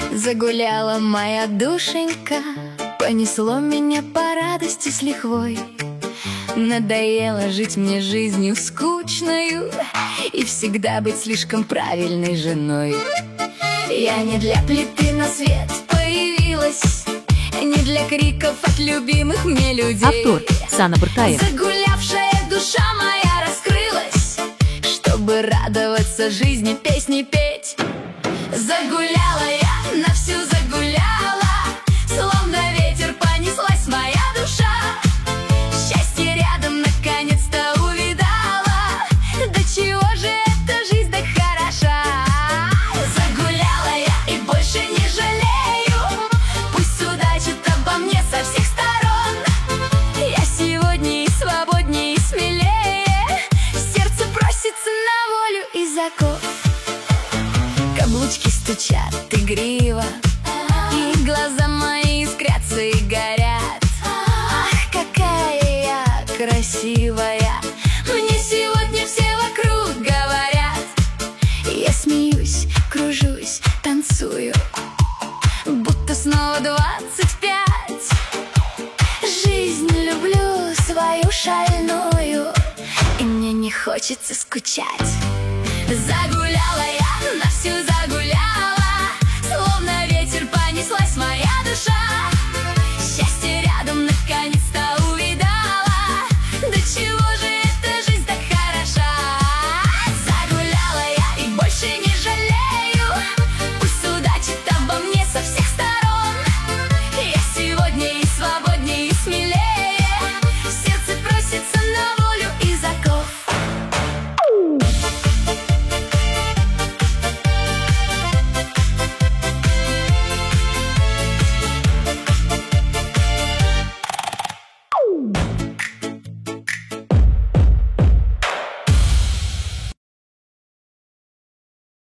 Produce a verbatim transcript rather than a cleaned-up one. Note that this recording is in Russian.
Загуляла моя душенька, понесло меня по радости с лихвой. Надоело жить мне жизнью скучною и всегда быть слишком правильной женой. Я не для плиты на свет появилась, не для криков от любимых мне людей. Автор Сана Буртаев. Загулявшая душа моя раскрылась, чтобы радоваться жизни, песни петь. Загуляла я, на всю загуляла, словно ветер понеслась моя душа. Счастье рядом наконец-то увидала, до чего же эта жизнь так хороша. Загуляла я и больше не жалею, пусть судачат обо мне со всех сторон. Я сегодня и свободнее, и смелее, сердце просится на волю и закон. Каблучки стучат игриво, и глаза мои искрятся и горят. Ах, какая я красивая, мне сегодня все вокруг говорят. Я смеюсь, кружусь, танцую, будто снова двадцать пять. Жизнь люблю свою шальную, и мне не хочется скучать. Загуляла я